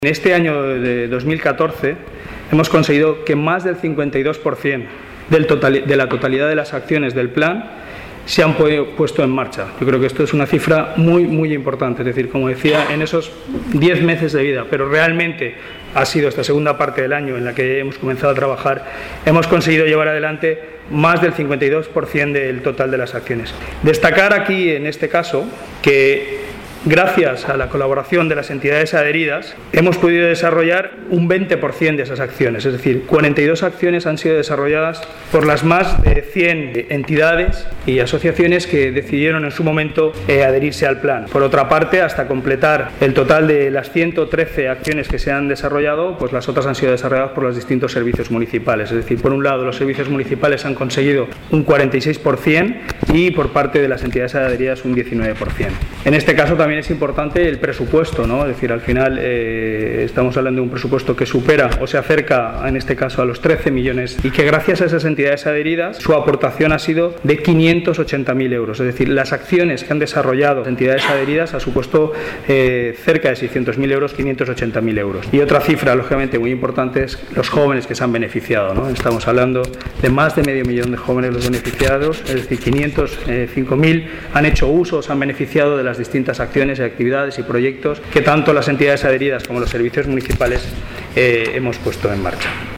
En este año de 2014 hemos conseguido que más del 52% de la totalidad de las acciones del plan se han puesto en marcha. Yo creo que esto es una cifra muy importante, es decir, como decía, en esos 10 meses de vida, pero realmente ha sido esta segunda parte del año en la que hemos comenzado a trabajar, hemos conseguido llevar adelante más del 52% del total de las acciones. Destacar aquí, en este caso, que gracias a la colaboración de las entidades adheridas, hemos podido desarrollar un 20% de esas acciones, es decir, 42 acciones han sido desarrolladas por las más de 100 entidades y asociaciones que decidieron en su momento adherirse al plan. Por otra parte, hasta completar el total de las 113 acciones que se han desarrollado, pues las otras han sido desarrolladas por los distintos servicios municipales. Es decir, por un lado, los servicios municipales han conseguido un 46% y por parte de las entidades adheridas un 19%. En este caso también es importante el presupuesto, ¿no? Es decir, al final estamos hablando de un presupuesto que supera o se acerca, en este caso, a los 13 millones y que gracias a esas entidades adheridas su aportación ha sido de 580.000 euros. Es decir, las acciones que han desarrollado las entidades adheridas ha supuesto cerca de 600.000 euros, 580.000 euros. Y otra cifra, lógicamente, muy importante es los jóvenes que se han beneficiado, ¿no? Estamos hablando de más de medio millón de jóvenes los beneficiados, es decir, 505.000 han hecho uso, se han beneficiado de las distintas acciones y actividades y proyectos que tanto las entidades adheridas como los servicios municipales hemos puesto en marcha.